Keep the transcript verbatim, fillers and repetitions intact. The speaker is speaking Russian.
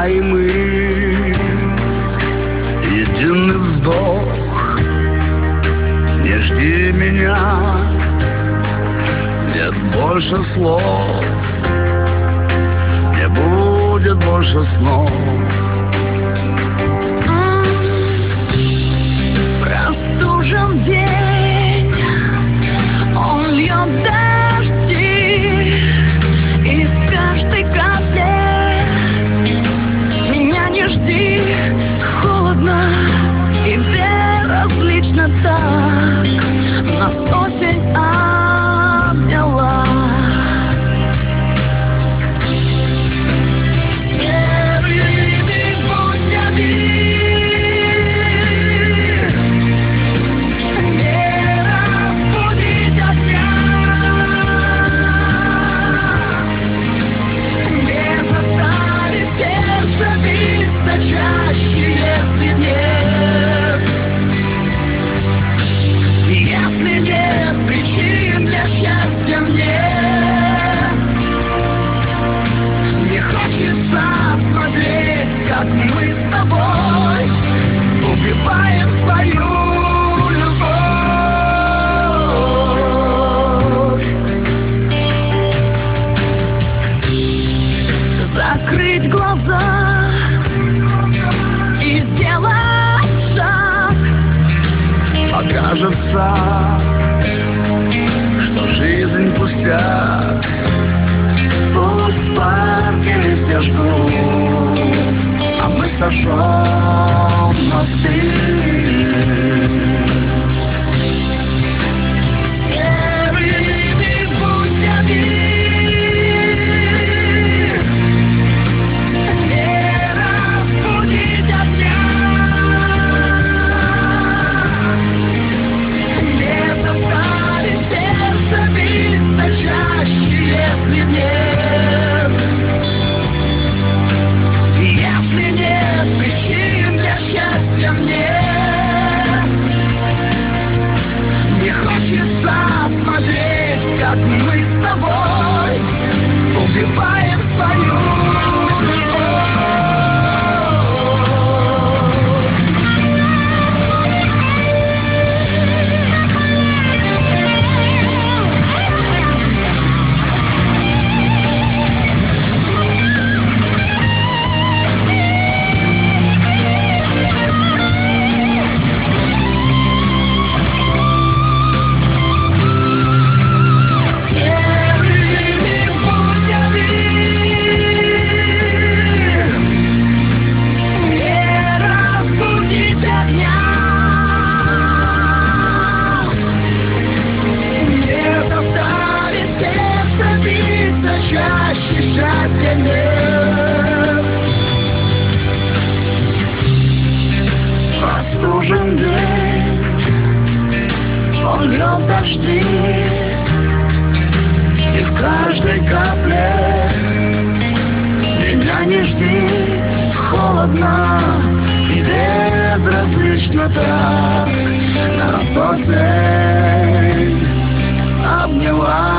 я и мы, единый вздох. Не жди меня, нет больше слов, не будет больше снов. Простужен день, он льет дожди, и в каждой капле меня не жди. Холодно и безразлично так нас осень обняла. Серыми буднями не разбудить огня, не заставить сердце биться чаще, если нет, если нет причин для счастья мне. Не хочется смотреть, как мы с тобой убиваем свою любовь. Закрыть глаза и сделать шаг. Покажется, что жизнь пустяк. Пусть в парке все ждут, а мы сожжем мосты. Серыми буднями не разбудить огня, не заставить сердце биться чаще, если нет, если нет причин для счастья мне. Не хочется смотреть, как мы с тобой убиваем свою любовь. Серыми буднями не разбудить огня, не заставить сердце биться чаще, счастья нет. Простужен день, он льет дожди, и в каждой капле меня не жди. Холодно и безразлично так нас осень обняла.